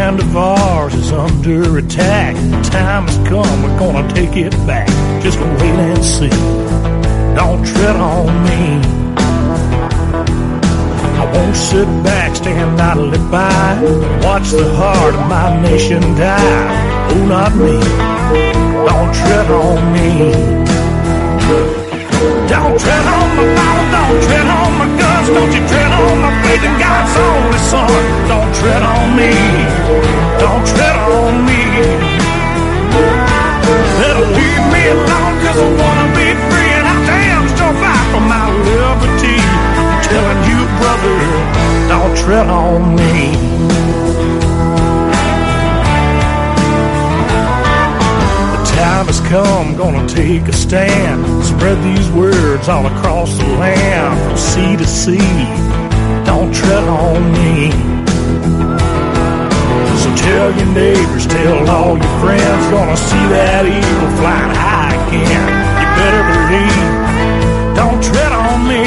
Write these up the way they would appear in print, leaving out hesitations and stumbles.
land of ours is under attack. The time has come, we're gonna take it back. Just wait and see. Don't tread on me. I won't sit back, stand idly by, watch the heart of my nation die. Oh, not me. Don't tread on me. Don't tread on my Bible, don't tread on my guns, don't you tread on my faith in God's only Son. Don't tread on me, don't tread on me. Better leave me alone, cause I wanna be free, and I damn sure fight for my liberty. I'm telling you, brother, don't tread on me. Time has come, gonna take a stand. Spread these words all across the land, from sea to sea. Don't tread on me. So tell your neighbors, tell all your friends, gonna see that eagle flying high again. You better believe, don't tread on me.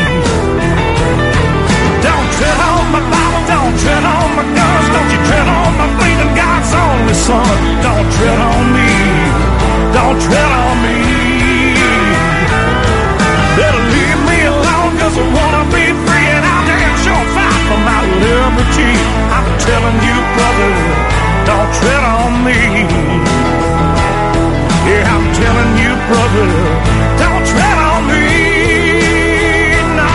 Don't tread on my Bible, don't tread on my guns, don't you tread on my faith in God's only Son. Don't tread on me. Don't tread on me. Better leave me alone, cause I wanna be free, and I'll damn sure fight for my liberty. I'm telling you, brother, don't tread on me. Yeah, I'm telling you, brother, don't tread on me. No.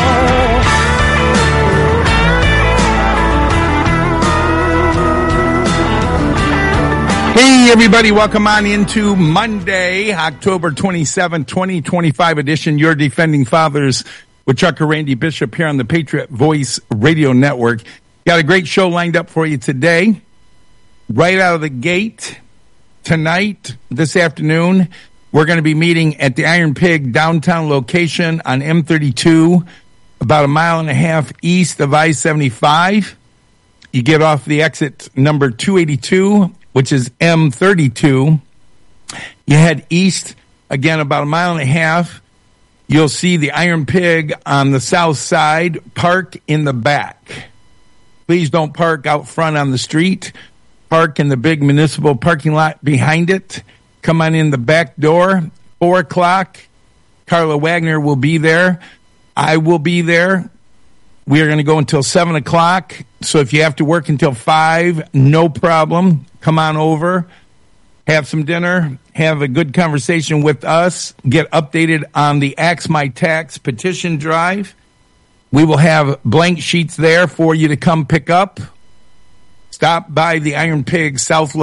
Hey, everybody, welcome on into Monday, October 27, 2025 edition, Your Defending Fathers with Chuck and Randy Bishop here on the Patriot Voice Radio Network. Got a great show lined up for you today. Right out of the gate, tonight, this afternoon, we're going to be meeting at the Iron Pig downtown location on M32, about a mile and a half east of I-75. You get off the exit number 282, which is M32. You head east, again, about a mile and a half. You'll see the Iron Pig on the south side. Park in the back. Please don't park out front on the street. Park in the big municipal parking lot behind it. Come on in the back door. 4 o'clock. Carla Wagner will be there. I will be there. We are going to go until 7 o'clock. So if you have to work until 5, no problem. Come on over, have some dinner, have a good conversation with us, get updated on the Axe My Tax petition drive. We will have blank sheets there for you to come pick up. Stop by the Iron Pig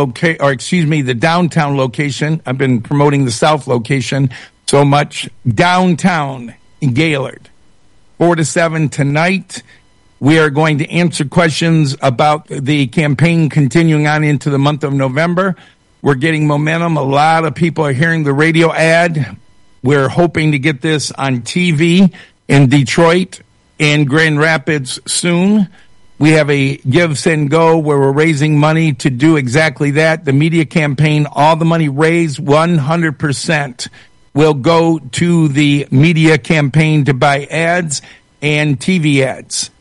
the downtown location. I've been promoting the south location so much. Downtown in Gaylord. 4 to 7 tonight. We are going to answer questions about the campaign continuing on into the month of November. We're getting momentum. A lot of people are hearing the radio ad. We're hoping to get this on TV in Detroit and Grand Rapids soon. We have a Give, Send, Go where we're raising money to do exactly that. The media campaign, all the money raised, 100% will go to the media campaign to buy ads and TV ads.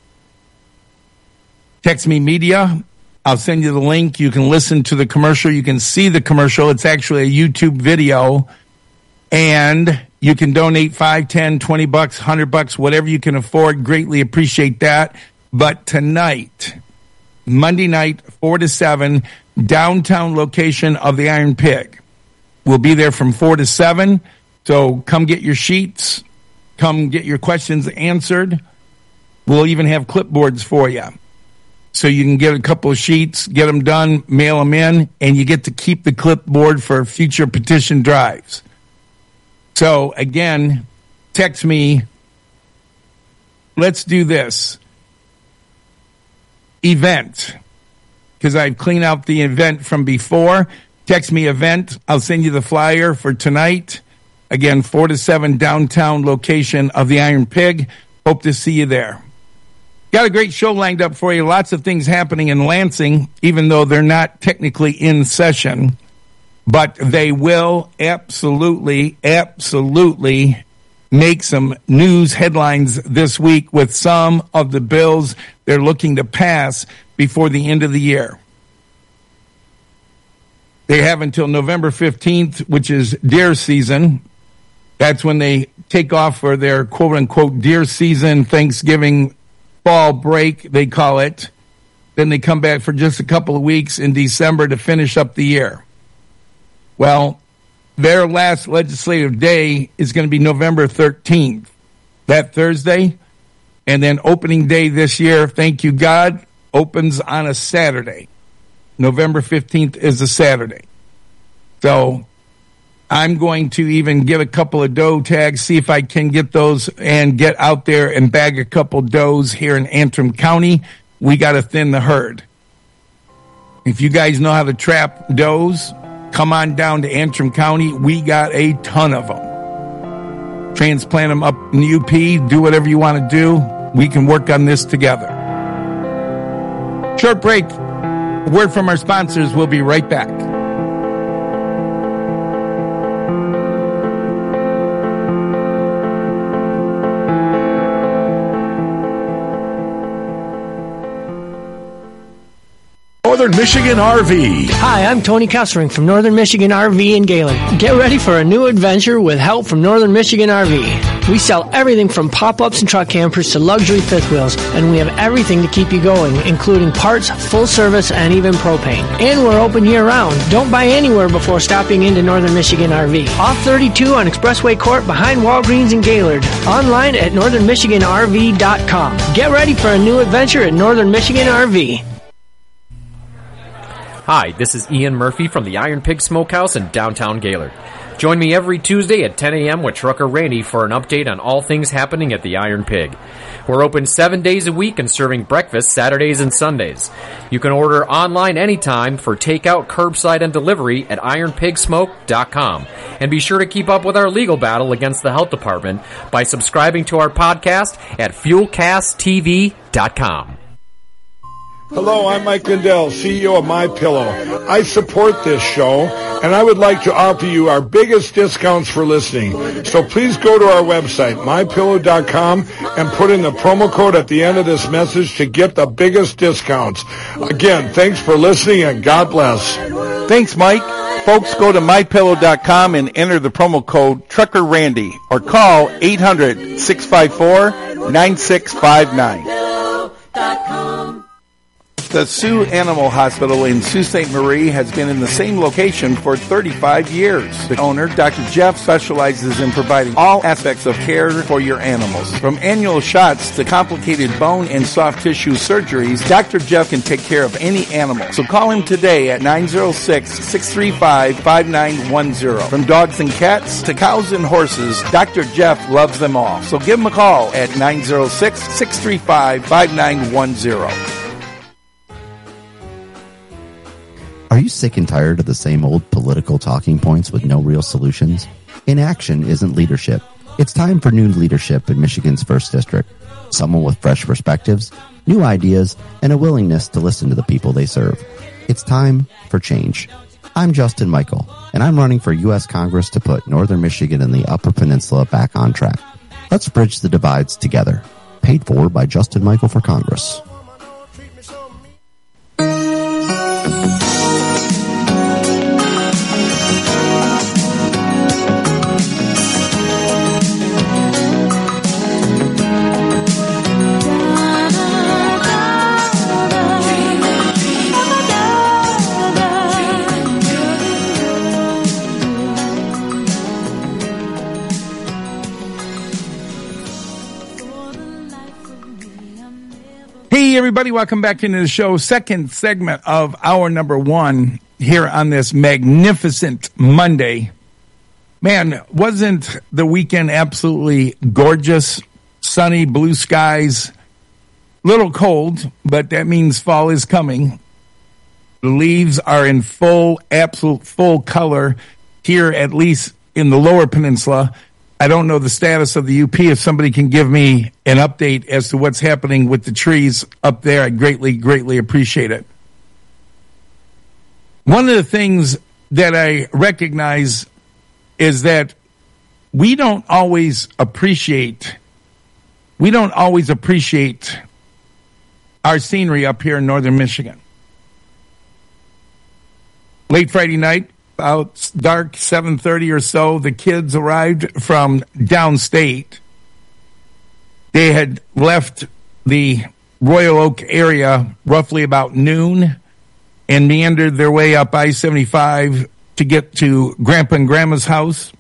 Text me media. I'll send you the link. You can listen to the commercial. You can see the commercial. It's actually a YouTube video. And you can donate $5, $10, $20, $100, whatever you can afford. Greatly appreciate that. But tonight, Monday night, 4 to 7, downtown location of the Iron Pig. We'll be there from 4 to 7. So come get your sheets. Come get your questions answered. We'll even have clipboards for you. So you can get a couple of sheets, get them done, mail them in, and you get to keep the clipboard for future petition drives. So, again, text me. Let's do this. Event. Because I've cleaned out the event from before. Text me event. I'll send you the flyer for tonight. Again, 4 to 7 downtown location of the Iron Pig. Hope to see you there. Got a great show lined up for you. Lots of things happening in Lansing, even though they're not technically in session. But they will absolutely make some news headlines this week with some of the bills they're looking to pass before the end of the year. They have until November 15th, which is deer season. That's when they take off for their quote-unquote deer season, Thanksgiving, fall break, they call it. Then they come back for just a couple of weeks in December to finish up the year. Well, their last legislative day is going to be November 13th, that Thursday. And then opening day this year, thank you, God, opens on a Saturday. November 15th is a Saturday. So I'm going to even get a couple of doe tags, see if I can get those and get out there and bag a couple does here in Antrim County. We got to thin the herd. If you guys know how to trap does, come on down to Antrim County. We got a ton of them. Transplant them up in the UP. Do whatever you want to do. We can work on this together. Short break. Word from our sponsors. We'll be right back. Northern Michigan RV. Hi, I'm Tony Kessering from Northern Michigan RV in Gaylord. Get ready for a new adventure with help from Northern Michigan RV. We sell everything from pop-ups and truck campers to luxury fifth wheels, and we have everything to keep you going, including parts, full service, and even propane. And we're open year-round. Don't buy anywhere before stopping into Northern Michigan RV. Off 32 on Expressway Court behind Walgreens in Gaylord. Online at northernmichiganrv.com. Get ready for a new adventure at Northern Michigan RV. Hi, this is Ian Murphy from the Iron Pig Smokehouse in downtown Gaylord. Join me every Tuesday at 10 a.m. with Trucker Randy for an update on all things happening at the Iron Pig. We're open 7 days a week and serving breakfast Saturdays and Sundays. You can order online anytime for takeout, curbside, and delivery at ironpigsmoke.com. And be sure to keep up with our legal battle against the health department by subscribing to our podcast at fuelcasttv.com. Hello, I'm Mike Lindell, CEO of MyPillow. I support this show, and I would like to offer you our biggest discounts for listening. So please go to our website, MyPillow.com, and put in the promo code at the end of this message to get the biggest discounts. Again, thanks for listening, and God bless. Thanks, Mike. Folks, go to MyPillow.com and enter the promo code Trucker Randy or call 800-654-9659. The Sioux Animal Hospital in Sault Ste. Marie has been in the same location for 35 years. The owner, Dr. Jeff, specializes in providing all aspects of care for your animals. From annual shots to complicated bone and soft tissue surgeries, Dr. Jeff can take care of any animal. So call him today at 906-635-5910. From dogs and cats to cows and horses, Dr. Jeff loves them all. So give him a call at 906-635-5910. Are you sick and tired of the same old political talking points with no real solutions? Inaction isn't leadership. It's time for new leadership in Michigan's 1st District. Someone with fresh perspectives, new ideas, and a willingness to listen to the people they serve. It's time for change. I'm Justin Michael, and I'm running for U.S. Congress to put Northern Michigan and the Upper Peninsula back on track. Let's bridge the divides together. Paid for by Justin Michael for Congress. Hey, everybody, welcome back into the show. Second segment of hour number 1 here on this magnificent Monday. Man, wasn't the weekend absolutely gorgeous? Sunny, blue skies, little cold, but that means fall is coming. The leaves are in absolute full color here, at least in the lower peninsula. I don't know the status of the UP. If somebody can give me an update as to what's happening with the trees up there, I'd greatly, greatly appreciate it. One of the things that I recognize is that we don't always appreciate our scenery up here in Northern Michigan. late Friday night, about dark, 7:30 or so, the kids arrived from downstate. They had left the Royal Oak area roughly about noon and meandered their way up I-75 to get to Grandpa and Grandma's house.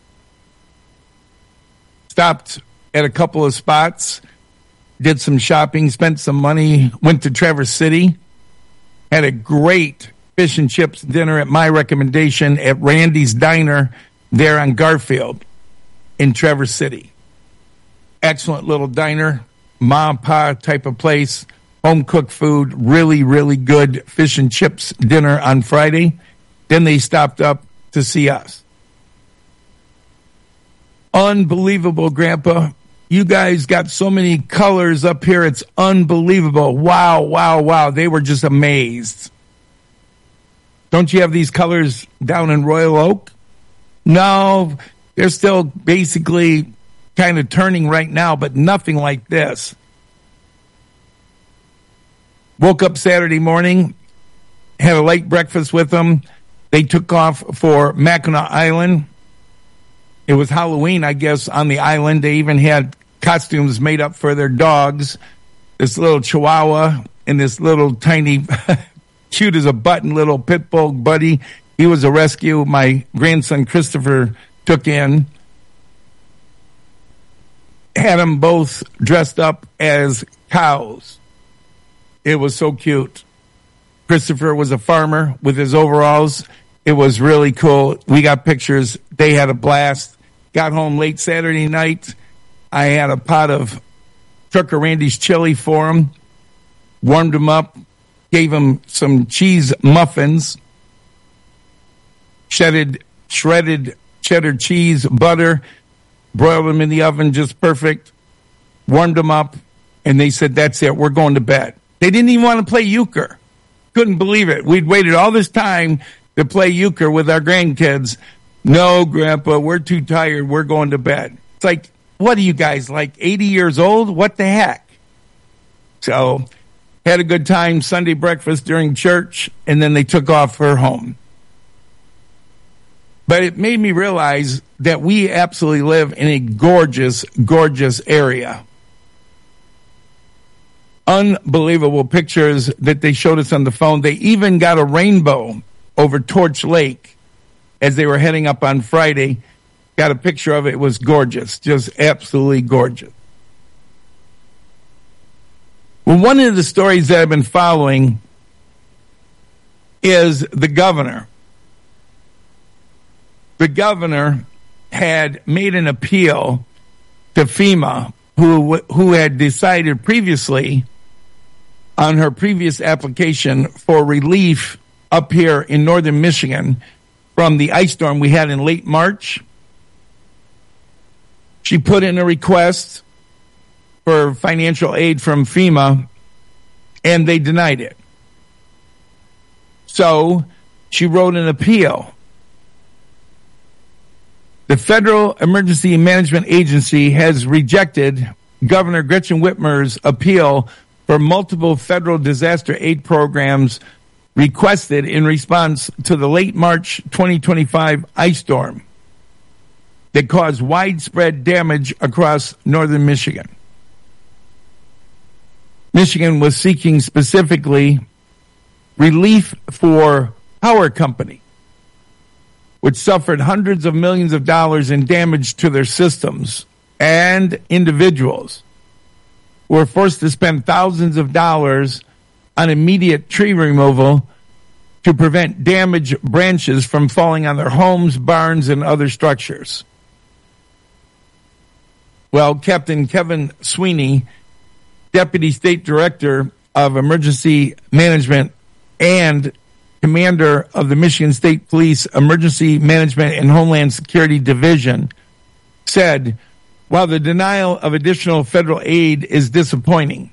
Stopped at a couple of spots, did some shopping, spent some money, went to Traverse City, had a great fish and chips dinner at my recommendation at Randy's Diner there on Garfield in Traverse City. Excellent little diner, ma and pa type of place, home cooked food, really, really good fish and chips dinner on Friday. Then they stopped up to see us. Unbelievable, Grandpa. You guys got so many colors up here. It's unbelievable. Wow, wow, wow. They were just amazed. Don't you have these colors down in Royal Oak? No, they're still basically kind of turning right now, but nothing like this. Woke up Saturday morning, had a late breakfast with them. They took off for Mackinac Island. It was Halloween, I guess, on the island. They even had costumes made up for their dogs. This little Chihuahua and this little tiny, cute as a button, little pit bull buddy. He was a rescue my grandson Christopher took in. Had them both dressed up as cows. It was so cute. Christopher was a farmer with his overalls. It was really cool. We got pictures. They had a blast. Got home late Saturday night. I had a pot of Trucker Randy's chili for him. Warmed him up. Gave him some cheese muffins. Shredded cheddar cheese, butter. Broiled them in the oven just perfect. Warmed them up. And they said, that's it. We're going to bed. They didn't even want to play euchre. Couldn't believe it. We'd waited all this time to play euchre with our grandkids. No, Grandpa, we're too tired. We're going to bed. It's like, what are you guys, like 80 years old? What the heck? So, had a good time, Sunday breakfast during church, and then they took off for home. But it made me realize that we absolutely live in a gorgeous, gorgeous area. Unbelievable pictures that they showed us on the phone. They even got a rainbow over Torch Lake as they were heading up on Friday. Got a picture of it. It was gorgeous, just absolutely gorgeous. Well, one of the stories that I've been following is the governor. The governor had made an appeal to FEMA, who had decided previously on her previous application for relief up here in northern Michigan from the ice storm we had in late March. She put in a request for financial aid from FEMA, and they denied it. So she wrote an appeal. The Federal Emergency Management Agency has rejected Governor Gretchen Whitmer's appeal for multiple federal disaster aid programs requested in response to the late March 2025 ice storm that caused widespread damage across northern Michigan. Michigan was seeking specifically relief for power company, which suffered hundreds of millions of dollars in damage to their systems, and individuals were forced to spend thousands of dollars on immediate tree removal to prevent damaged branches from falling on their homes, barns, and other structures. Well, Captain Kevin Sweeney, Deputy State Director of Emergency Management and Commander of the Michigan State Police Emergency Management and Homeland Security Division, said, while the denial of additional federal aid is disappointing,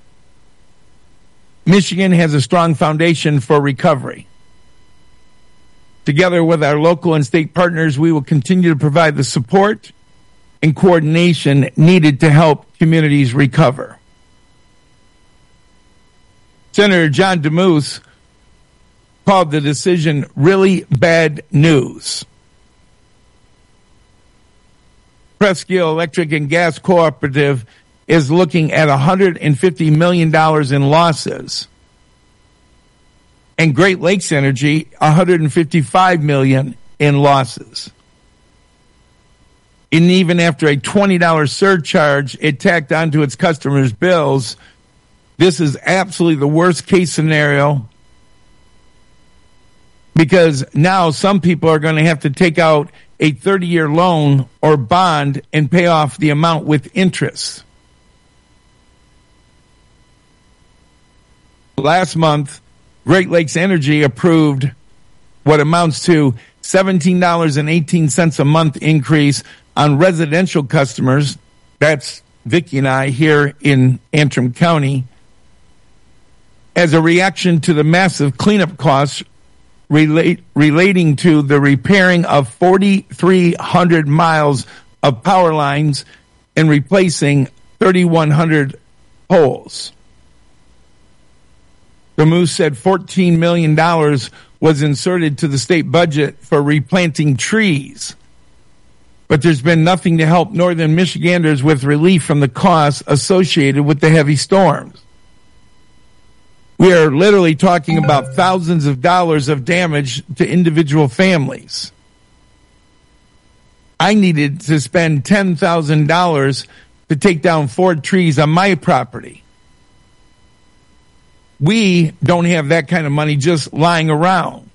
Michigan has a strong foundation for recovery. Together with our local and state partners, we will continue to provide the support and coordination needed to help communities recover. Senator John DeMoose, called the decision really bad news. Presque Isle Electric and Gas Cooperative is looking at $150 million in losses. And Great Lakes Energy, $155 million in losses. And even after a $20 surcharge it tacked onto its customers' bills, this is absolutely the worst case scenario, because now some people are going to have to take out a 30-year loan or bond and pay off the amount with interest. Last month, Great Lakes Energy approved what amounts to $17.18 a month increase on residential customers. That's Vicki and I here in Antrim County, as a reaction to the massive cleanup costs relating to the repairing of 4,300 miles of power lines and replacing 3,100 poles. The Moose said $14 million was inserted to the state budget for replanting trees, but there's been nothing to help northern Michiganders with relief from the costs associated with the heavy storms. We are literally talking about thousands of dollars of damage to individual families. I needed to spend $10,000 to take down 4 trees on my property. We don't have that kind of money just lying around.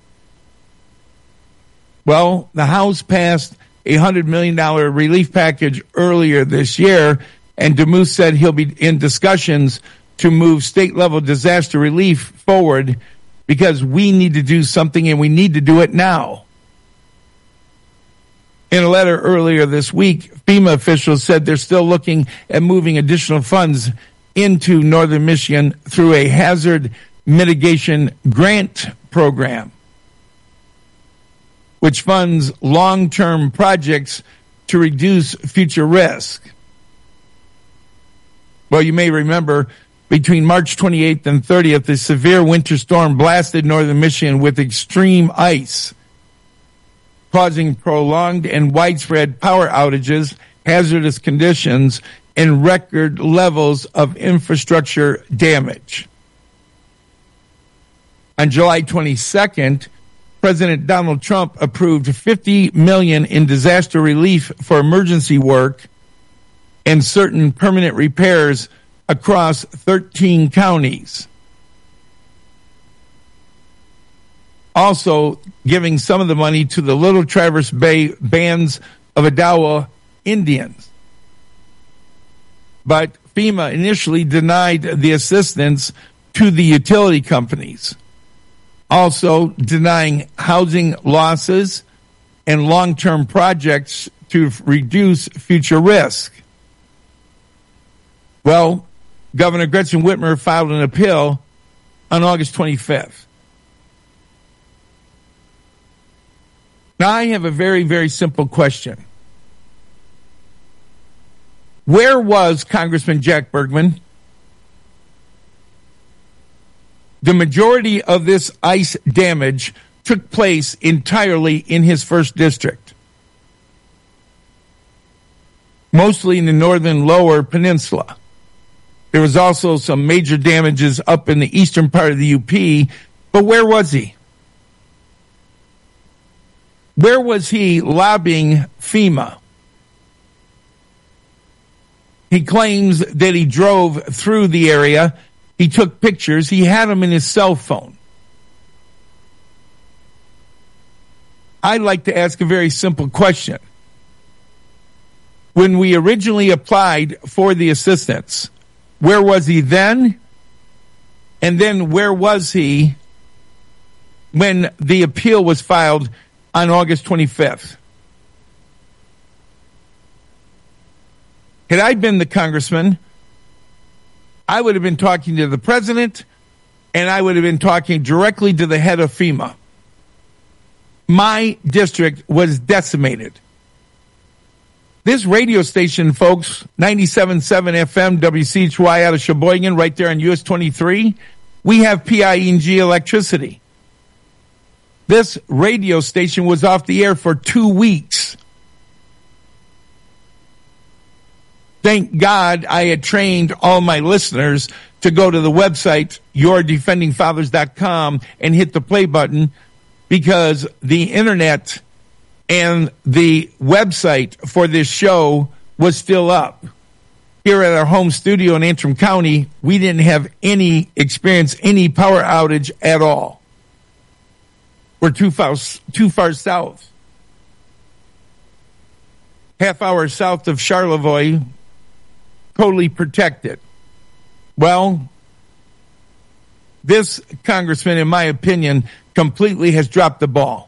Well, the House passed a $100 million relief package earlier this year, and DeMoose said he'll be in discussions to move state-level disaster relief forward, because we need to do something and we need to do it now. In a letter earlier this week, FEMA officials said they're still looking at moving additional funds into northern Michigan through a hazard mitigation grant program, which funds long-term projects to reduce future risk. Well, you may remember between March 28th and 30th, the severe winter storm blasted northern Michigan with extreme ice, causing prolonged and widespread power outages, hazardous conditions, and record levels of infrastructure damage. On July 22nd, President Donald Trump approved $50 million in disaster relief for emergency work and certain permanent repairs across 13 counties. Also giving some of the money to the Little Traverse Bay bands of Odawa Indians. But FEMA initially denied the assistance to the utility companies, also denying housing losses and long-term projects to reduce future risk. Well, Governor Gretchen Whitmer filed an appeal on August 25th. Now, I have a very, very simple question. Where was Congressman Jack Bergman? The majority of this ice damage took place entirely in his first district, mostly in the northern lower peninsula. There was also some major damages up in the eastern part of the UP, but where was he? Where was he lobbying FEMA? He claims that he drove through the area. He took pictures. He had them in his cell phone. I'd like to ask a very simple question. When we originally applied for the assistance, where was he then? And then where was he when the appeal was filed on August 25th? Had I been the congressman, I would have been talking to the president, and I would have been talking directly to the head of FEMA. My district was decimated. This radio station, folks, 97.7 FM, WCHY out of Sheboygan, right there on US 23, we have PIE&G electricity. This radio station was off the air for 2 weeks. Thank God I had trained all my listeners to go to the website, yourdefendingfathers.com, and hit the play button, because the internet and the website for this show was still up. Here at our home studio in Antrim County, we didn't have any power outage at all. We're too far south. Half hour south of Charlevoix, totally protected. Well, this congressman, in my opinion, completely has dropped the ball.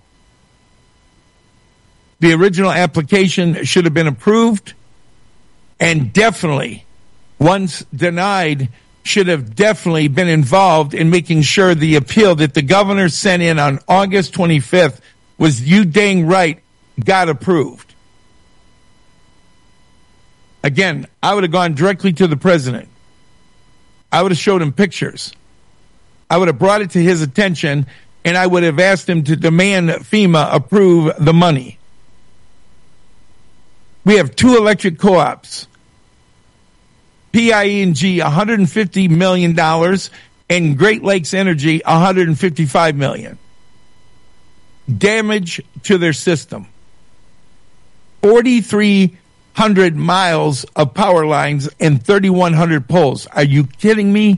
The original application should have been approved, and definitely, once denied, should have definitely been involved in making sure the appeal that the governor sent in on August 25th was, you dang right, got approved. Again, I would have gone directly to the president. I would have showed him pictures. I would have brought it to his attention, and I would have asked him to demand FEMA approve the money. We have 2 electric co-ops. PIE&G, $150 million, and Great Lakes Energy, $155 million. Damage to their system. 4,300 miles of power lines and 3,100 poles. Are you kidding me?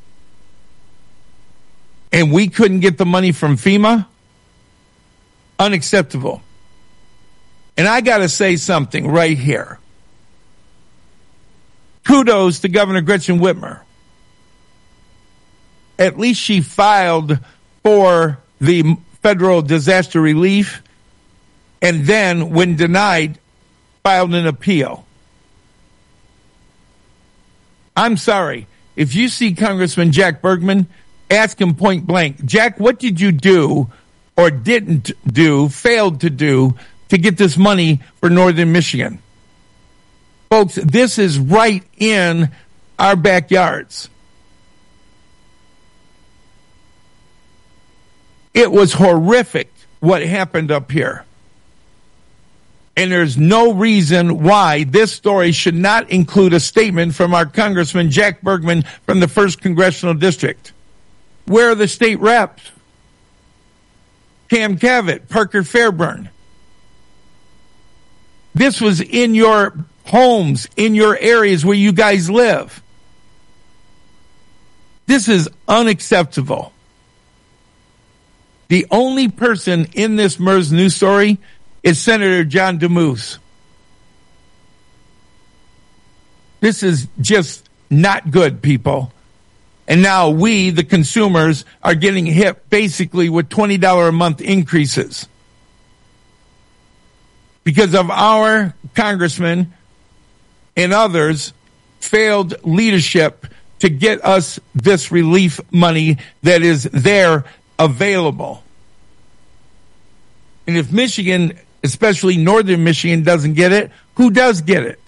And we couldn't get the money from FEMA? Unacceptable. And I got to say something right here. Kudos to Governor Gretchen Whitmer. At least she filed for the federal disaster relief, and then, when denied, filed an appeal. I'm sorry. If you see Congressman Jack Bergman, ask him point blank, Jack, what did you do or didn't do, failed to do, to get this money for Northern Michigan? Folks, this is right in our backyards. It was horrific what happened up here. And there's no reason why this story should not include a statement from our Congressman Jack Bergman from the 1st Congressional District. Where are the state reps? Cam Cavett, Parker Fairburn. This was in your homes, in your areas where you guys live. This is unacceptable. The only person in this MERS news story is Senator John DeMoose. This is just not good, people. And now we, the consumers, are getting hit basically with $20 a month increases because of our congressmen and others' failed leadership to get us this relief money that is there available. And if Michigan, especially Northern Michigan, doesn't get it, who does get it?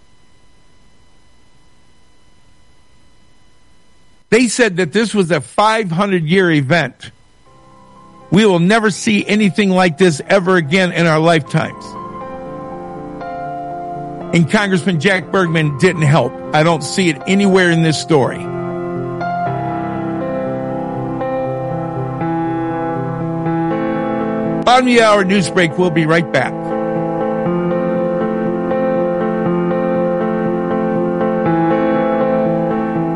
They said that this was a 500-year event. We will never see anything like this ever again in our lifetimes. And Congressman Jack Bergman didn't help. I don't see it anywhere in this story. Bottom of the hour news break. We'll be right back.